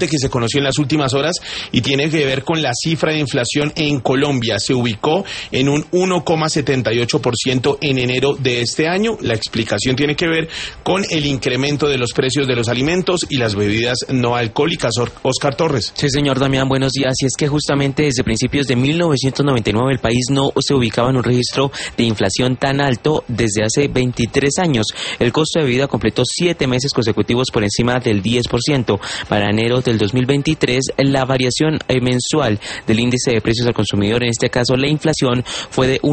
que se conoció en las últimas horas y tiene que ver con la cifra de inflación en Colombia. Se ubicó en un 1,78% en enero de este año. La explicación tiene que ver con el incremento de los precios de los alimentos y las bebidas no alcohólicas. Oscar Torres. Sí, señor Damián, buenos días. Y es que justamente desde principios de 1999 el país no se ubicaba en un registro de inflación tan alto desde hace 23 años. El costo de vida completó 7 meses consecutivos por encima del 10%. Para enero del 2023, la variación mensual del índice de precios al consumidor, en este caso la inflación, fue de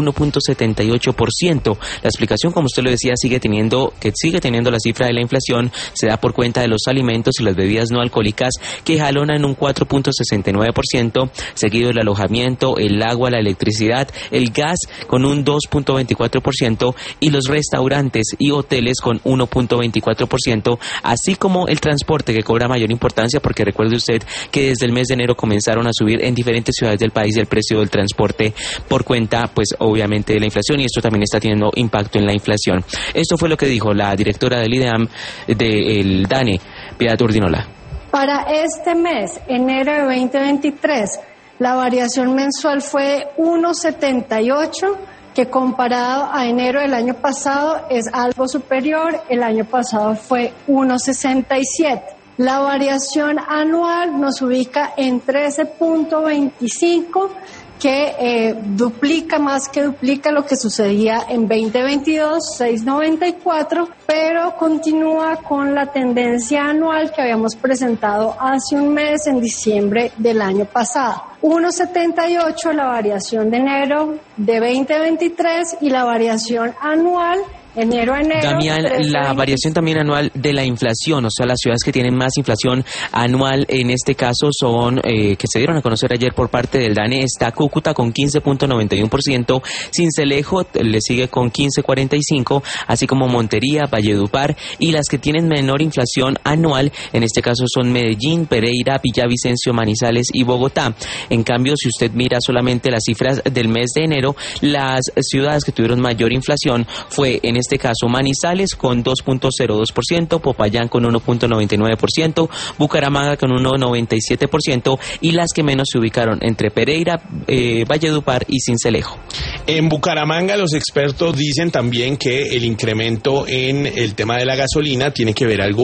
1,78%. La explicación, como usted lo decía, sigue teniendo la cifra de la inflación, se da por cuenta de los alimentos y las bebidas no alcohólicas, que jalonan un 4,69%, seguido del alojamiento, el agua, la electricidad, el gas con un 2,24% y los restaurantes y hoteles con 1,24%, así como el transporte, que cobra mayor importancia porque recuerde usted que desde el mes de enero comenzaron a subir en diferentes ciudades del país el precio del transporte por cuenta, pues obviamente, de la inflación, y esto también está teniendo impacto en la inflación. Esto fue lo que dijo la directora del IDEAM del DANE, Piedad Urdinola. Para este mes, enero de 2023, la variación mensual fue 1,78%, que comparado a enero del año pasado es algo superior. El año pasado fue 1,67%. La variación anual nos ubica en 13,25%, que más que duplica lo que sucedía en 2022, 6,94%, pero continúa con la tendencia anual que habíamos presentado hace un mes, en diciembre del año pasado. 1,78% la variación de enero de 2023 y la variación anual enero a enero. Damián, la variación también anual de la inflación, o sea, las ciudades que tienen más inflación anual en este caso son, que se dieron a conocer ayer por parte del DANE, está Cúcuta con 15,91%, Sincelejo le sigue con 15,45%, así como Montería, Valledupar, y las que tienen menor inflación anual, en este caso son Medellín, Pereira, Villavicencio, Manizales y Bogotá. En cambio, si usted mira solamente las cifras del mes de enero, las ciudades que tuvieron mayor inflación fue en este caso Manizales con 2,02%, Popayán con 1,99%, Bucaramanga con 1,97% y las que menos se ubicaron entre Pereira, Valledupar y Sincelejo. En Bucaramanga los expertos dicen también que el incremento en el tema de la gasolina tiene que ver algo